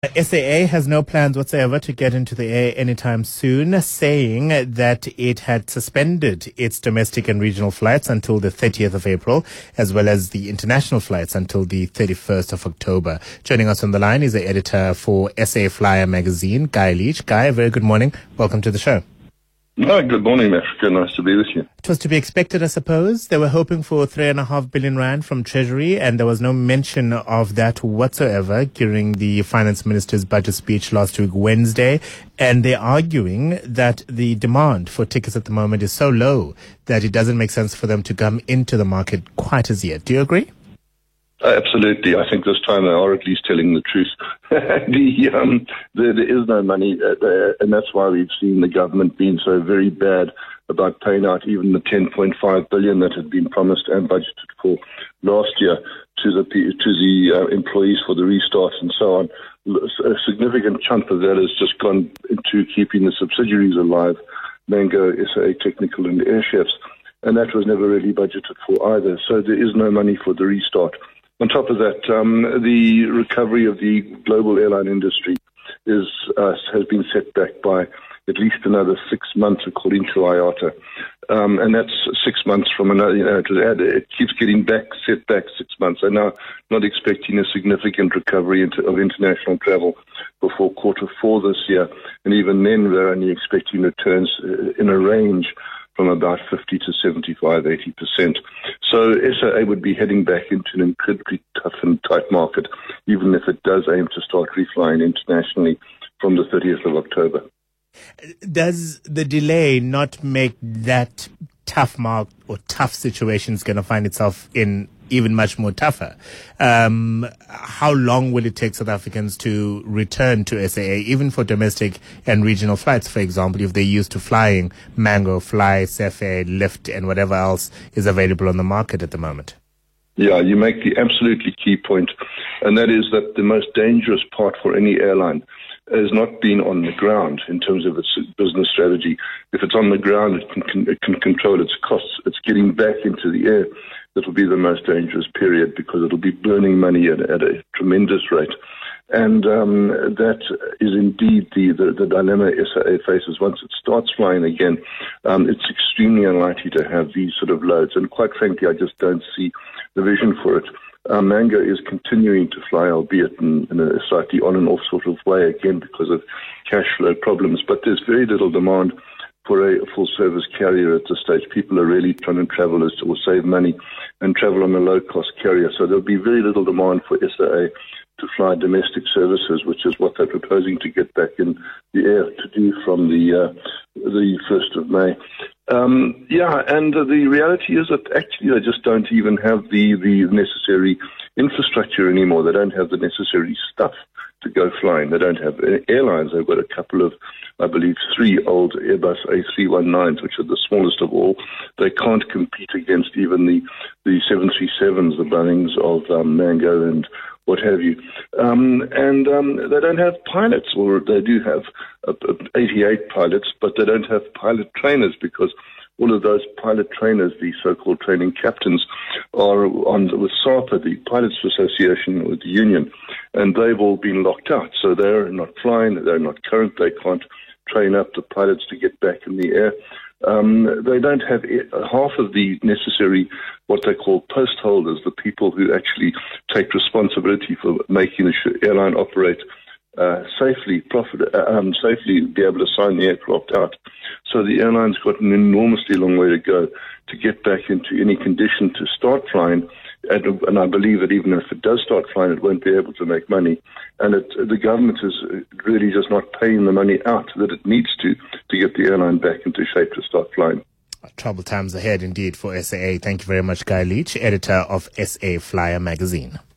SAA has no plans whatsoever to get into the air anytime soon, saying that it had suspended its domestic and regional flights until the 30th of April, as well as the international flights until the 31st of October. Joining us on the line is the editor for SA Flyer magazine, Guy Leach. Guy, very good morning. Welcome to the show. Good morning, Africa. Nice to be with you. It was to be expected, I suppose. They were hoping for 3.5 billion rand from Treasury, and there was no mention of that whatsoever during the finance minister's budget speech last week, Wednesday. And they're arguing that the demand for tickets at the moment is so low that it doesn't make sense for them to come into the market quite as yet. Do you agree? Absolutely. I think this time they are at least telling the truth. There is no money, and that's why we've seen the government being so very bad about paying out even the 10.5 billion that had been promised and budgeted for last year to the employees for the restart and so on. A significant chunk of that has just gone into keeping the subsidiaries alive, Mango, SA Technical and Air Chefs, and that was never really budgeted for either. So there is no money for the restart. On top of that, the recovery of the global airline industry has been set back by at least another 6 months, according to IATA. And that's 6 months from another, it keeps getting set back 6 months. I'm now not expecting a significant recovery of international travel before Q4 this year. And even then, we're only expecting returns in a range from about 50 to 75, 80%. So SAA would be heading back into an incredibly tough and tight market, even if it does aim to start reflying internationally from the 30th of October. Does the delay not make that tough tough situations going to find itself in even much more tougher? How long will it take South Africans to return to SAA, even for domestic and regional flights, for example, if they're used to flying Mango, Fly, Cefe, Lyft, and whatever else is available on the market at the moment? Yeah, you make the absolutely key point, and that is that the most dangerous part for any airline is not being on the ground in terms of its business strategy. If it's on the ground, it can control its costs. It's getting back into the air that will be the most dangerous period, because it'll be burning money at a tremendous rate. And that is indeed the dilemma SAA faces. Once it starts flying again, it's extremely unlikely to have these sort of loads. And quite frankly, I just don't see the vision for it. Mango is continuing to fly, albeit in a slightly on and off sort of way, again because of cash flow problems. But there's very little demand for a full-service carrier at this stage. People are really trying to travel or save money and travel on a low-cost carrier. So there'll be very little demand for SAA to fly domestic services, which is what they're proposing to get back in the air to do from the 1st of May. And the reality is that actually they just don't even have the necessary infrastructure anymore. They don't have the necessary stuff to go flying. They don't have airlines. They've got a couple of, I believe, 3 old Airbus A319s, which are the smallest of all. They can't compete against even the 737s, the Boeings of Mango and what have you. They don't have pilots, or they do have 88 pilots, but they don't have pilot trainers, because all of those pilot trainers, the so-called training captains, are with SAPA, the Pilots Association, with the union, and they've all been locked out. So they're not flying, they're not current, they can't train up the pilots to get back in the air. They don't have half of the necessary, what they call post holders, the people who actually take responsibility for making the airline operate safely, safely be able to sign the aircraft out. So the airline's got an enormously long way to go to get back into any condition to start flying. And I believe that even if it does start flying, it won't be able to make money. And the government is really just not paying the money out that it needs to get the airline back into shape to start flying. Troubled times ahead indeed for SAA. Thank you very much, Guy Leach, editor of SA Flyer magazine.